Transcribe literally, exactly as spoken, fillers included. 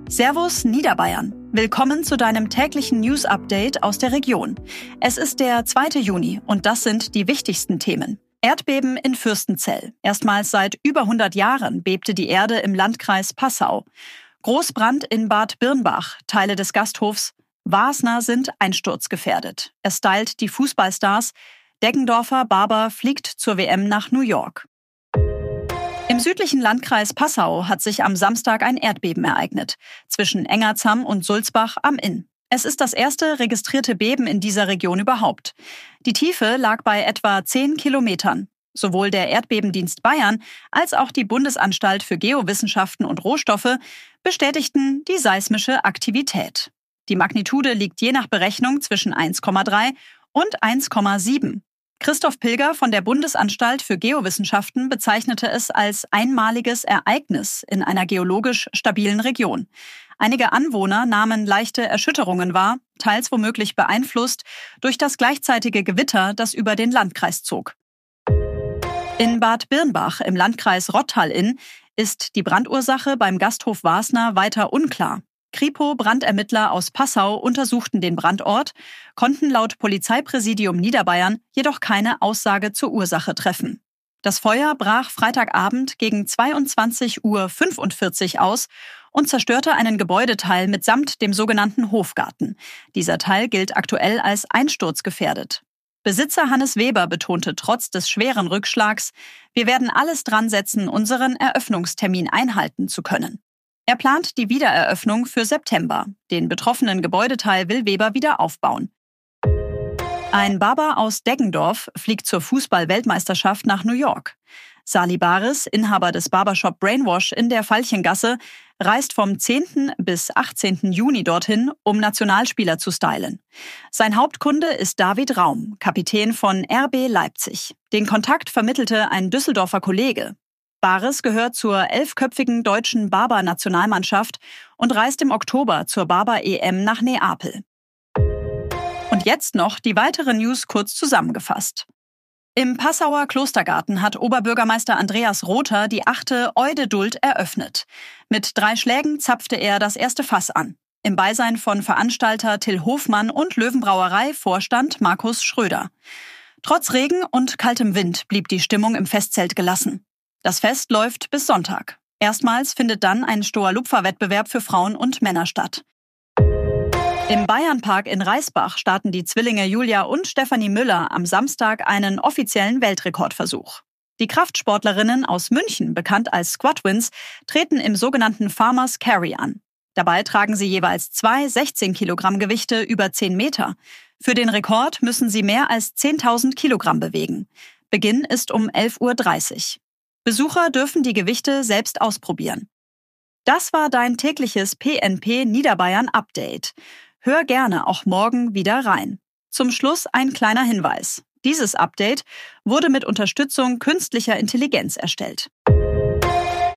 Servus Niederbayern. Willkommen zu deinem täglichen News-Update aus der Region. Es ist der zweite Juni und das sind die wichtigsten Themen. Erdbeben in Fürstenzell. Erstmals seit über hundert Jahren bebte die Erde im Landkreis Passau. Großbrand in Bad Birnbach. Teile des Gasthofs Wasner sind einsturzgefährdet. Er stylt die Fußballstars. Deggendorfer Barber fliegt zur W M nach New York. Im südlichen Landkreis Passau hat sich am Samstag ein Erdbeben ereignet, zwischen Engerzham und Sulzbach am Inn. Es ist das erste registrierte Beben in dieser Region überhaupt. Die Tiefe lag bei etwa zehn Kilometern. Sowohl der Erdbebendienst Bayern als auch die Bundesanstalt für Geowissenschaften und Rohstoffe bestätigten die seismische Aktivität. Die Magnitude liegt je nach Berechnung zwischen eins Komma drei und eins Komma sieben. Christoph Pilger von der Bundesanstalt für Geowissenschaften bezeichnete es als einmaliges Ereignis in einer geologisch stabilen Region. Einige Anwohner nahmen leichte Erschütterungen wahr, teils womöglich beeinflusst durch das gleichzeitige Gewitter, das über den Landkreis zog. In Bad Birnbach im Landkreis Rottal-Inn ist die Brandursache beim Gasthof Wasner weiter unklar. Kripo-Brandermittler aus Passau untersuchten den Brandort, konnten laut Polizeipräsidium Niederbayern jedoch keine Aussage zur Ursache treffen. Das Feuer brach Freitagabend gegen zweiundzwanzig Uhr fünfundvierzig aus und zerstörte einen Gebäudeteil mitsamt dem sogenannten Hofgarten. Dieser Teil gilt aktuell als einsturzgefährdet. Besitzer Hannes Weber betonte trotz des schweren Rückschlags, wir werden alles dran setzen, unseren Eröffnungstermin einhalten zu können. Er plant die Wiedereröffnung für September. Den betroffenen Gebäudeteil will Weber wieder aufbauen. Ein Barber aus Deggendorf fliegt zur Fußball-Weltmeisterschaft nach New York. Sali Baris, Inhaber des Barbershop Brainwash in der Veilchengasse, reist vom zehnten bis achtzehnten Juni dorthin, um Nationalspieler zu stylen. Sein Hauptkunde ist David Raum, Kapitän von R B Leipzig. Den Kontakt vermittelte ein Düsseldorfer Kollege. Baris gehört zur elfköpfigen deutschen Barber-Nationalmannschaft und reist im Oktober zur Barber-E M nach Neapel. Und jetzt noch die weiteren News kurz zusammengefasst. Im Passauer Klostergarten hat Oberbürgermeister Andreas Rother die achte Eude-Duld eröffnet. Mit drei Schlägen zapfte er das erste Fass an. Im Beisein von Veranstalter Till Hofmann und Löwenbrauerei-Vorstand Markus Schröder. Trotz Regen und kaltem Wind blieb die Stimmung im Festzelt gelassen. Das Fest läuft bis Sonntag. Erstmals findet dann ein Stoa-Lupfer-Wettbewerb für Frauen und Männer statt. Im Bayernpark in Reisbach starten die Zwillinge Julia und Stefanie Müller am Samstag einen offiziellen Weltrekordversuch. Die Kraftsportlerinnen aus München, bekannt als Squatwins, treten im sogenannten Farmers Carry an. Dabei tragen sie jeweils zwei sechzehn Kilogramm Gewichte über zehn Meter. Für den Rekord müssen sie mehr als zehntausend Kilogramm bewegen. Beginn ist um elf Uhr dreißig. Besucher dürfen die Gewichte selbst ausprobieren. Das war dein tägliches P N P Niederbayern Update. Hör gerne auch morgen wieder rein. Zum Schluss ein kleiner Hinweis. Dieses Update wurde mit Unterstützung künstlicher Intelligenz erstellt.